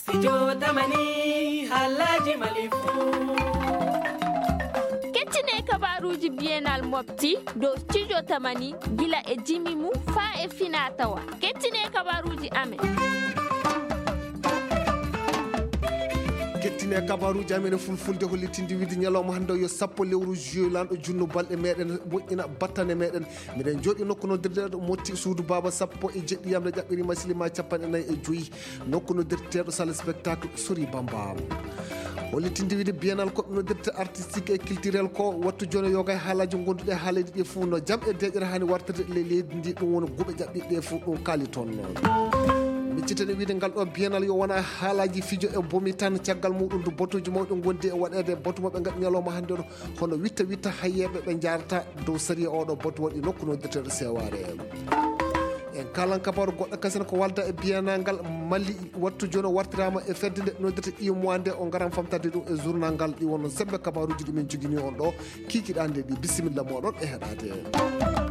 Studio Tamani Halaji Malifu Kettine kabaruji bienal mopti do Studio Tamani gila e jimi mu fa e finatawa. Kettine kabaruji amen. kettine kabaruji amen fulfulde hollitinde wiide nyalawma hande yo sappo lewru juillet lanɗo junno balɗe meɗen moƴƴina battane meɗen miɗen jooɗi nokku noddirteɗo motti suudu baba sappo e jeɗɗi yamde jaɓɓiri masilima 45 nokku noddirteɗo salle spectacle Sori Bamba hollitinde wiide bienal koɓe noddirte artistique et culturel ko wattu joni yoga e haalaji gonduɗe haalaji ɗi fuu no jam e deƴƴere hani wartade leydi ndi ɗum woni guɓe jaɓɓiɗe fuu ɗum kaali toon miccitene wiide ngal ɗo bienal yo wona haalaji fijo e bomi tan caggal muɗum do batuji mawɗe gondi e waɗede batu maɓe gaɗi ñalawma hande ɗo hono witta hayyeɓe ɓe jarata dow sariya oɗo batu waɗi nokku noddirteɗo seware en kalan kabaru goɗɗo kasen ko walda e bienal ngal malli wattu joni wartirama e fedde nde noddirte IMOA nde o garan famtade ɗum e journal ngal ɗi wonno sembe kabaruji ɗumen jogini on ɗo kikiɗande ɗi bisimilla moɗon e heɗade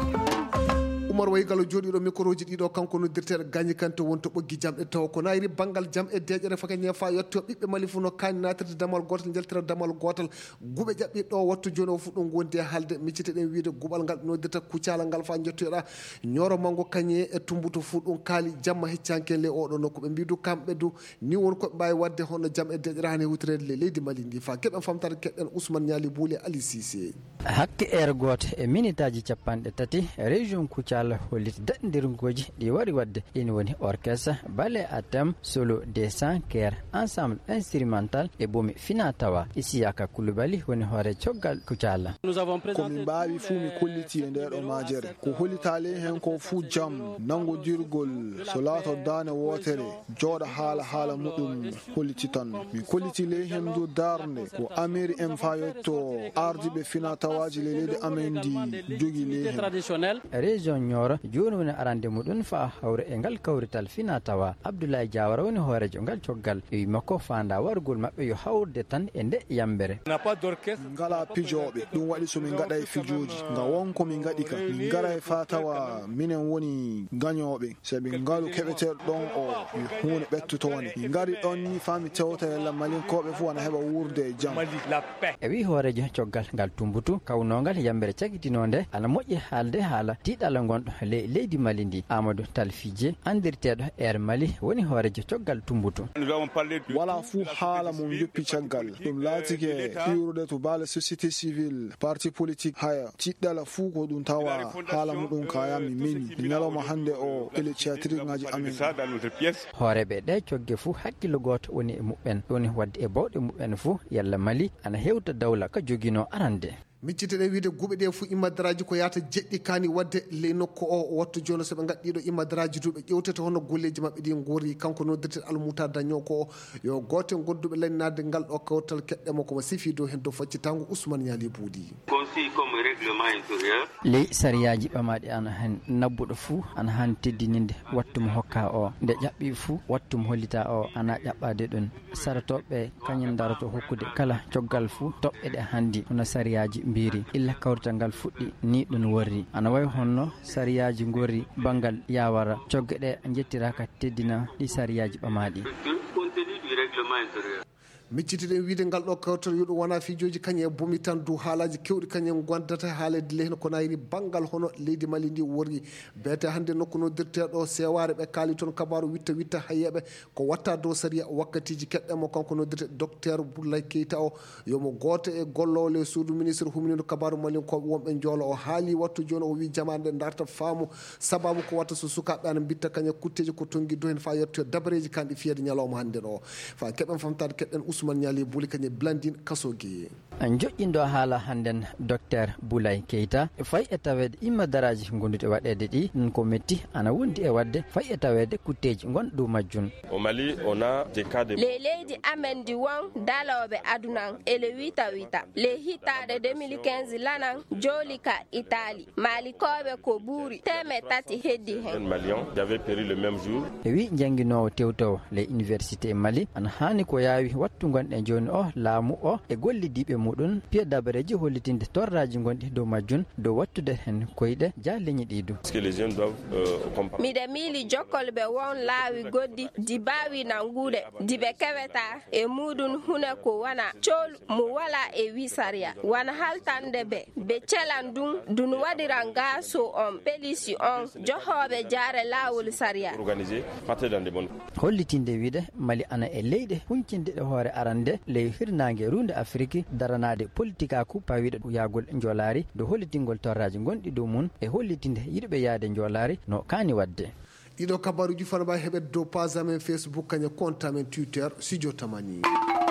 Oumar Waygallo jooɗiɗo microji ɗiɗo kanko noddirteɗo Gagny Kanté wonto ɓoggi jamɗe taw ko nayri banggal jam e deƴƴere fakañe fa yetto ɓiɓɓe Mali fu no kaani natirde damal gotal jaltira damal gotal guɓe jaɓɓiɗo wattu joni o fuɗɗo gondi e haalde micciteɗen wiide guɓal ngal noddirta kucala ngal fa jettoyoɗa ñoro mango kañe e tumbuto fu ɗum kaali jamma heccanke le oɗo nokku ɓe mbidu kamɓe du ni won koɓe mbawi wadde hono jam e deƴƴere hani hutorede le leydi Mali ndi fa keɓen famtade keɗɗen Ousmane Niali Bouli Ali Cissé hakke ere goto e minute aji 30 région Kucala holliti daɗɗindirgoji ɗi waɗi wadde ina woni orchestre ballet à thème solo dessin chœur ensemble instrumental e bomi fina tawa Isiyaka Coulibaly woni hoore coggal Kucala komin mbawi fuu mi kolliti e ndeɗo majere ko hollitale hen ko fuu jam nangodirgol so laato dane wotere jooɗa haala muɗum holliti tan mi kolliti ley hen do darde ko ameri en fa yetto ardiɓe fina tawaji le leydi amen ndi jogui ley hen région Nioro joni woni arande muɗum fa hawre e ngal kawrital fina tawa Abdoulaye Diawara woni hoorejo ngal coggal e makko fanda wargol mabɓe yo hawrde tan e nde yambere ngala pijoɓe ɗum waɗi somin gaɗa e fijoji nga wonko min gaɗi ka min gara e fa tawa minen woni gañoɓe sabi ngalu keɓeteɗo ɗon o hunde ɓettotone min gari ɗon ni fami tewta yalla malinkoɓe fu wana heɓa wurde e jaam e wi hoorejo coggal ngal tumbutu kawnogal yambere cagitinode ana moƴƴi haalde haala tiɗala gonɗo leydi Mali ndi Amadou Talfidje andirteɗo Air Mali woni hoorejo coggal tumbutu wala fuu haala mum joppi caggal ɗum laatike hiwrude to baale société civile parti politique haya tiɗɗala fuu ko ɗum tawa haala muɗum kayami meni ñalawma hande o ele théâtre ngaji amen hooreɓe ɗe cogge fuu hakkille goto woni e muɓɓen woni wadde e bawɗe muɓɓen fuu yalla Mali ana hewta dawla ka joguino arande micciteɗen wiide guɓe ɗe fuu immadaraji ko yata jeɗɗi kani wadde ley nokku o wattu joni soɓe gaddiɗo immadaraji duɓe ƴewtete hono golleji mabɓe ɗi goori kanko noddirte Almouta daño ko yo gote gonduɓe laynade ngal ɗo kawtal keɗɗemo komo sifi dow hen dow faccitango Ousmane Niali Boudi ley sariyaji ɓamaɗi ana hen nabbuɗo fuu ana han teddininde wattumo hokka o nde ƴaɓɓi fuu wattumo hollita o ana ƴaɓɓade ɗon saratoɓe kañum daroto hokkude kala coggal fuu toɓɓe ɗe handi hono sariyaji mbiri illa kawrital ngal fuɗɗi ni ɗum worri ana wayi honno sariyaji gorri banggal yawara cogge ɗe jettiraka teddina ɗi sariyaji ɓamaɗi miccitiɗen wiide ngal ɗo kawtal yo ɗum wona fijoji kañum e bomi tan dow haalaji kewɗi kañum gondata haalede lehno ko nayri banggal hono leydi Mali ndi worri beete hande nokku noddirteɗo seware ɓe kaali toon kabaru witta hayyeɓe ko watta dow sariya wakkatiji keɗɗemo kanko noddirte docteur Boulay Keita o yomo goto e gollowle suudu ministre humnido kabaru malinkoɓe wonɓe joolo o haali wattu joni o wi jamane ɗe darta faamu sababu ko watta so sukaɓe ana bitta kañum kutteji ko tonggui do hen fa yettoyo dabareji kanɗi fiyede ñalawma hande ɗo fa keɓen famtade keɗɗen Ousmane Niali Bouli kañum Blandine Kasogueye joƴƴindo haala hannden docteur Boulay Keita fay e tawede immadaraji gonduɗe waɗede ɗi ko metti ana wondi e wadde fay e tawede kutteji gonɗo majjun au Mali on a des cas de le leydi amen di won daloɓe adunan ele wita le hitade 2015 lanan joli ka Italie malikoɓe ko ɓuuri teme tati heddi hen Malian qui avait péri le même jour e wi jangguinowo tewtowo les universités Mali ana hani ko yawi wattu gonɗe joni o laamu o e gollidiɓe muɗum piya dabareji hollitinde torraji gonɗi dow majjum dow wattude hen koyɗe jaleñi ɗiɗu. miɗe miili jokkolɓe won laawi goddi di bawi nangude diɓe keweta e muɗum hune ko wana col mo wala e wisaria wana haltande ɓe celan dun waɗiran gaso on pelisi on johoɓe jaare lawol saria hollitinde wiide Mali ana e leyɗe huncinde ɗe hoore arande ley hirnangue runde Afrique daranade politikaku pawiɗe yagol jolari do hollitingol torraji gonɗi dow mum e hollitinde yiɗɓe yaade jolari no kani wadde. ɗiɗo kabaruji fana mbawi heɓede dow page amen Facebook kaña compte amen Twitter Studio Tamani.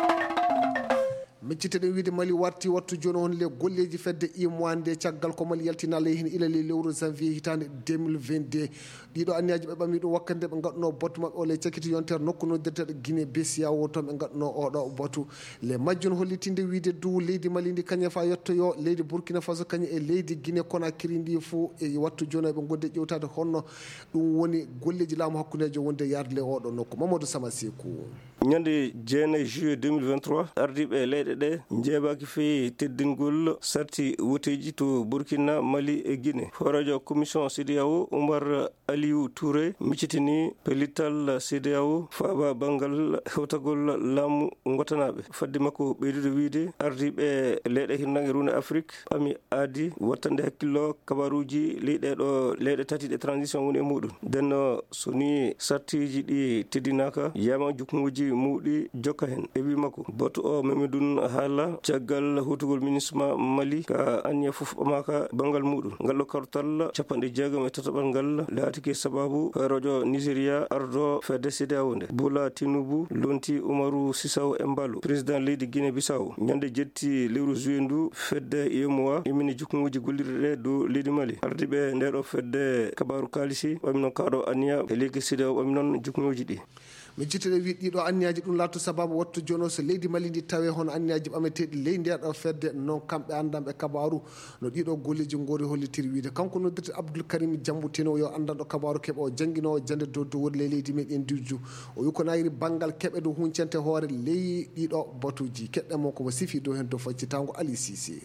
micciteɗen wiide Mali warti wattu joni on le golleji fedde imoinde caggal ko Mali yaltinala hen ilale lewru janvier hitande 2022 ɗiɗo anniyaji ɓe ɓami ɗum wakkande ɓe gadduno batu mabɓe o le cakkiti yontere nokku noddirteɗo Guinée Bissau toon ɓe gadduno oɗo batu le majjun hollitinde wiide dow leydi Mali ndi kaña fa yettoyo leydi Burkina Faso kaña e leydi Guinée Conakry ndi fo e wattu joni ɓe godde ƴewtade honno ɗum woni golleji laamu hakkudejo wonde yarde le oɗo nokku Mamadou Samasekou. ñande 9 juillet 2023 ardiɓe leyɗe ɗe jeebaki feewi teddingol sarti woteji to Burkina, Mali e Guinée. horajo commission CEDEAO Oumar Aliou Touré miccitini pellital CEDEAO faaba bangal hewtagol laamu gotanaɓe fadde makko ɓeydude wiide ardiɓe leyɗe hirnangue runde Afrique ɓami aadi wattande hakkillo kabaruji leyɗeɗo leyɗe tati ɗe transition woni e muɗum denno soni sartiji ɗi teddinaka yama jukmuji muɗi jokka hen e wi makko batu o Mamadou haala caggal hutugol ministre Mali ka anniya fof ɓamaka bangal muɗum ngal ɗo kartal 60 ngal laatike sababu radio Nigéria ardo fedde CEDEAO nde Bola Tinubu lonti Umaru Sissoco Embalo président leydi Guinée Bissau ñande jetti lewru juillet ndu fedde yemowa imini jukmuji gollirɗe dow leydi Mali ardiɓe ndeɗo fedde kabaru kalisi ɓami noon kaɗo anniya e leydi CEDEAO ɓami noon jukmuji ɗi mi jitteɗe wi ɗiɗo anniyaji ɗum latto sababu wattu joni o so leydi Mali ndi tawe hono anniyaji ɓameteɗi ley ndeɗo fedde noon kamɓe andanɓe kabaru no ɗiɗo golleji gori hollitiri wiide kanko noddirte Abdoul Karim Diambou yo andanɗo kabaru keeɓa o jangguinowo jande dow dowori ley leydi meɗen Dioudio o wi ko nayiri banggal keɓe ɗo huncante hoore ley ɗiɗo batuji keɗɗemo komo sifi dow hen dow faccitango Ali Cissé.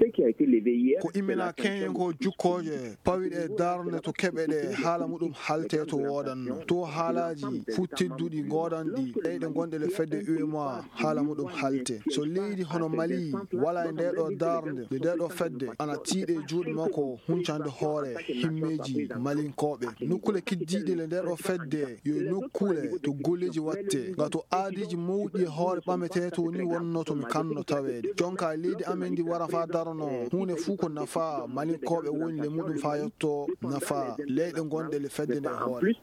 ko imina keñen ko jukkoje pawiɗe darde to keɓe ɗe haala muɗum halte to wodanno to haalaji fu tedduɗi godanɗi leyɗe gonɗe le fedde UEMOA haala muɗum halte so leydi hono Mali wala e ndeɗo darde nde ndeɗo fedde ana tiiɗe juuɗe makko huncande hoore himmeji malinkoɓe nokkule kiddiɗe le ndeɗo fedde yo nokkule to golleji watte gato aadiji mawɗi e hoore ɓamete to ni wonno tomi kanno tawede jonka leydi amen ndi wara fa darno hunde fuu ko nafa malinkoɓe woni le muɗum fa yetto nafa leyɗe gonɗe le fedde nde hoore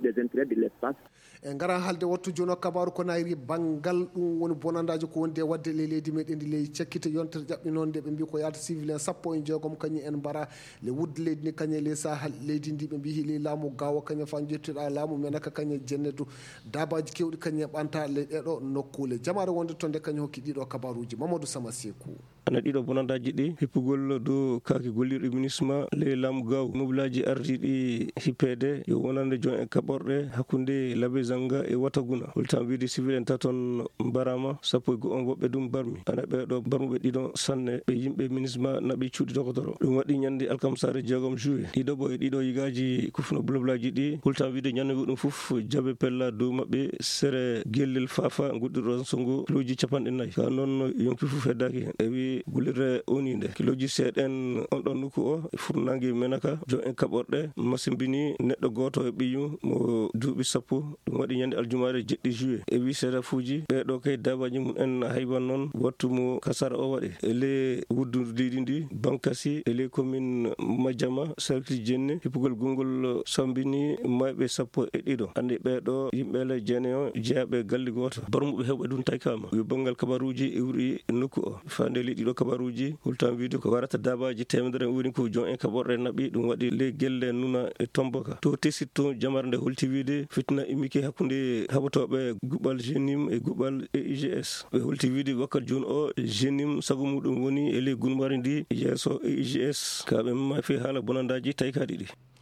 e gara haalde wattu joni o kabaru ko nayri banggal ɗum woni bonandaji ko wonde wadde le leydi meɗen ndi ley cakkite yontere ƴaɓɓinonde ɓe mbi ko yalta civil en 16 kañum en mbara le wudde leydi ndi kañe le sahal leydi ndi ɓe mbi le laamu gawa kañum fa jettuɗa laamu menaka kañe jennedu dabaji kewɗi kañum ɓanta le ɗeɗo nokkule jamare wonde to nde kañum hokki ɗiɗo kabaruji Mamadou Samasekou. ana ɗiɗo bonandaji ɗi hippugol dow kaki gollirɗo ministre le laamu gaw mobilaji ardiɗi hippede yo wonande jon e kaɓorɗe hakkude Labe Zanga e Wataguna holtan wiide civil en taton mbarama 11 woɓɓe ɗum barmi ana ɓeɗo barmuɓe ɗiɗon sanne ɓe yimɓe ministre naɓi cuuɗi dokotoro ɗum waɗi ñande alkamsare 6 juillet ɗiɗo ɓo e ɗiɗo yigaji kufno bloblaji ɗi holtan wiide ñande ɗum foof jaabe pella dow mabɓe sere gellel fafa guɗɗirɗo songo kiloji 40 ka noon yonki foof heddaki hen e wi gullirre oni nde kiloji seeɗen on ɗon nokku o furnangue menaka jon en kaɓorɗe masimbini neɗɗo goto e ɓiyyum mo duuɓi 10 ɗum waɗi ñande aljumare 7 juillet e wi seedafuji ɓeɗo kay dabaji mum en hayban noon wattu mo kasara o waɗi ele wuddudiɗi ndi bankasi ele commune Madiama cercle jenne hippugol gongol sambini mayɓe 12 andi ɓeɗo yimɓele jeeneyo jeeyaɓe galle goto barmuɓe hewɓe ɗum taykama yo banggal kabaruji iwri nokku o fande li ɗiɗo kabaruji hultan wiide ko warata dabaji temedere woni ko jon en kaɓorɗe naɓi ɗum waɗi le gelle nuna e tomboka to tesitto jamare nde holti wiide fitna imike hakkude haɓatoɓe guɓɓal GENIM e guɓɓal EIGS ɓe holti wiide wakkati joni o GENIM sago muɗum woni e ley gunmari ndi yeeso EIGS kaɓe mafi haala bonandaji taykaɗi ɗi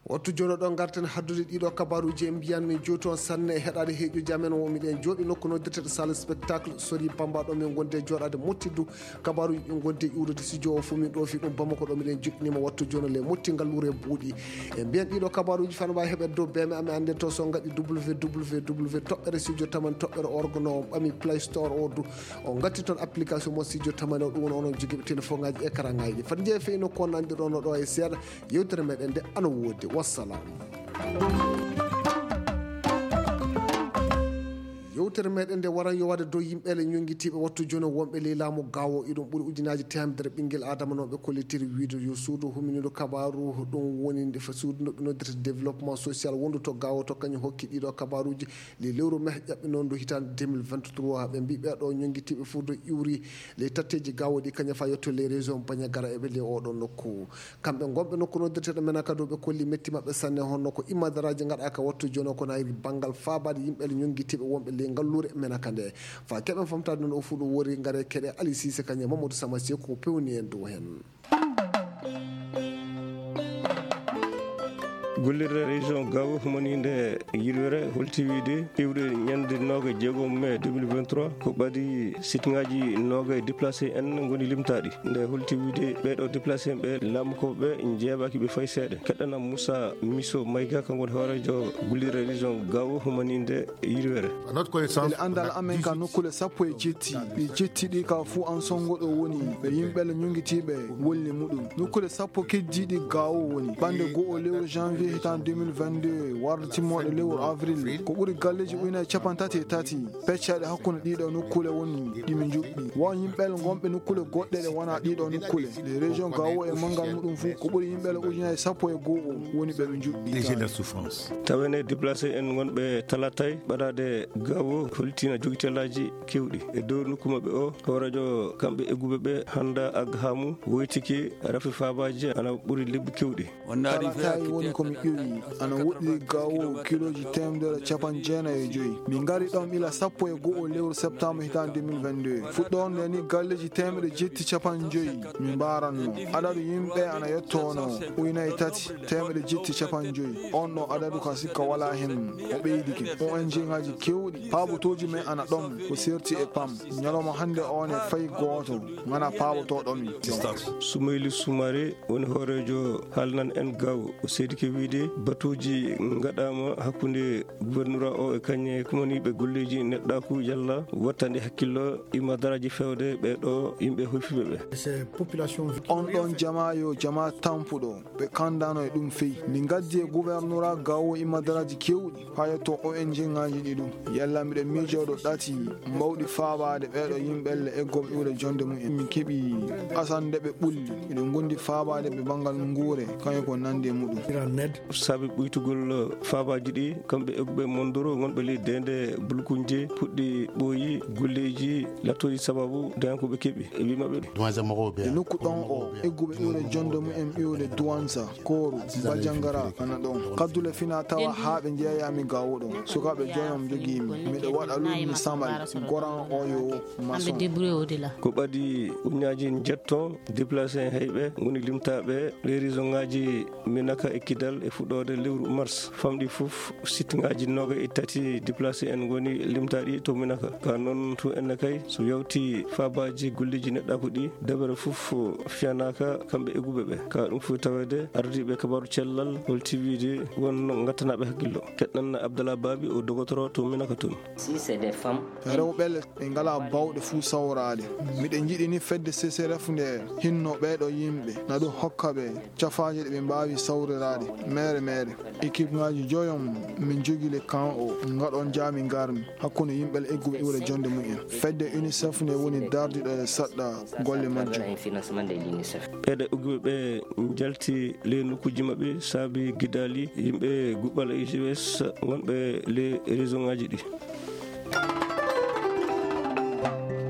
wattu jono ɗon garten haddude ɗiɗo kabaruji en mbiyanmi joni toon sanne e heɗade heeƴo jamen o miɗen jooɗi nokku noddirteɗo salle spectacle sori bamba ɗo min gonde joɗade mottiddu kabaruji ɗi gonde iwrude studio o fo min ɗo fi ɗum bamako ɗo miɗen joɗɗinima wattu jono le mottingal wuure buuɗi e mbiyan ɗiɗo kabaruji fana wawi heɓede dow beme ame ande to so gaɗi www toɓɓere studio tamani toɓɓere orgono o ɓami play store o du o gatti toon application mo studio tamani o ɗum woni onon joguiɓe téléphone ngaji écran ngaji fati jeeyi feyino ko nandiɗono ɗo e seeɗa yewtere meɗen nde ana woodi wassalamu. yewtere meɗen nde waran yo waɗa dow yimɓele ñonguitiɓe wattu joni wonɓe ley laamu gawo iɗum ɓuuri ujunaji temedere ɓinguel adama noon ɓe kollitiri wiide yo suudu huminiɗo kabaru ɗum woni suudu no ɓe noddirta développement social wondu to gawo to kañum hokki ɗiɗo kabaruji le lewru meh ƴaɓɓe noon do hitande 2023 ɓe mbi ɓeɗo ñonguitiɓe fo do iwri les tatteji gawo ɗi kañum fa yetto les région Bandiagara eɓe le oɗon nokku kamɓe gonɓe nokku noddirteɗo men kadi ɓe kolli metti mabɓe sanne honno ko immadaraji gaɗaka wattu joni ko nayri banggal fabade yimɓele ñonguitiɓe wonɓe le ngallure menaka nde fa keɓen famtade noon o fu ɗum wori gaare keɗe Ali Cissé kañum Mamadou Samassi ko pewni en dow hen. gollirde région gawo humaninde yirwere holtiwide iwde ñande 26 mai 2023 ko ɓaadi site ngaji 20 déplacé en goni limtaɗi nde holtiwide ɓeɗo déplacé ɓe laamukoɓeɓe jeeɓaki ɓe fayi seeɗa keɗɗanam Moussa Misso Mayga kanko woni hoorejo gollirde région gawo humaninde yirwere ele andal amen ka nokkule sappo e jetti ɗi jettiɗi ka fuu an songoɗo woni ɓe yimɓele ñonguitiɓe wolli muɗum nokkule sappo keddiɗi gawo woni ɓande go'o lewru janvier hitan 2022 warde timmoɗe lewru avril ko ɓuuri galleji ujunere capantati e tati peccaɗe hakkude ɗiɗo nokkule woni ɗimin juɓɓi won yimɓele gonɓe nokkule goɗɗe ɗe wona ɗiɗo nokkule les région gawo e mangal muɗum fuu ko ɓuuri yimɓele ujunere sappo e go'o woni ɓeɓe juɓɓi tawene déplacé en gonɓe talatay ɓaɗade gawo holtina jogitellaji kewɗi e dow nokku mabɓe o hoorejo kamɓe egguɓe ɓe handa aghamu woytiki rafi fabaji ana ɓuuri lebbi kewɗi talatay woni komi ƴeewi ana woɗɗiri gawo kiloji temedere capan jeenayi e joyyi min gari ɗon ila sappo e go'o lewru septembre hitande 2022 fuɗɗonde ni galleji temedere jetti capan joyyi min mbaranno adadu yimɓe ana yettono ujunere tati temedere jetti capan joyyi on ɗo adadu ka sikka wala hen o ɓeydike ONG ngaji kewɗi paabotoji men ana ɗon ko serti e pam ñalawma hande on e fayi goto gana paabotoɗomi Soumaïli Soumaré woni hoorejo haalnan en gawo o seedike wiide batuji gaɗama hakkude gouverneur o e kañe kumaniɓe golleji neɗɗaku yalla wattande hakkillo immadaraji fewde ɓeɗo yimɓe hoyfiɓe ɓe on ɗon jama yo jama tampuɗo ɓe kandano e ɗum feyi ndi gaddi e gouverneur gawo immadaraji kewɗi ha yetto ONG ngaji ɗi ɗum yalla miɗen miijoɗo ɗati mbawɗi faabade ɓeɗo yimɓelle eggoɓe iwre jonde mumen min keeɓi asande ɓe ɓulli eɗen gondi faabade ɓe banggal nguure kañum ko nandi e muɗum saabi ɓuytugol faabaji ɗi kamɓe egguɓe mondoro gonɓe ley dende bulkunje puɗɗi ɓooyi golleji lattoji sababu den koɓe keeɓi e wimaɓe e nokku ɗon o egguɓe iwre jonde mumen ɓiwde Douanza Kooru Bandiagara ana ɗon kaddule fina tawa ha ɓe jeeyami gawo ɗon sukaɓe joyom joguimi miɗo waɗa lummi samal goran o yo maçon ko ɓaadi uñaji jetton déplacé en hayɓe goni limtaɓe les région ngaji Menaka e Kidal e fuɗɗode lewru mars famɗi fof site ngaji 23 déplacé en goni limtaɗi to Menaka ka noon to enne kay so yawti fabaji golleji neɗɗako ɗi dabere fof fiyanaka kamɓe egguɓe ɓe ka ɗum fof tawede ardiɓe kabaru cellal holtiwide won gattanaɓe hakkillo keɗɗan Abdallah Babi o dogotoro to Menaka toon rewɓele ɓe ngala bawɗe fuu sawrade miɗen jiɗini fedde CCRF nde hinno ɓeɗo yimɓe na ɗum hokka ɓe cafaji ɗe ɓe mbawi sawrirade mere équipe ngaji joyom min jogui le camp o gaɗon jami garmi hakkude yimɓele egguɓe iwre jonde mumen fedde UNICEF nde woni dardiɗo e saɗɗa golle majjum ɓeɗe egguɓe ɓe jalti le nokkuji mabɓe saabi guidali yimɓe guɓɓal IGS wonɓe les région ngaji ɗi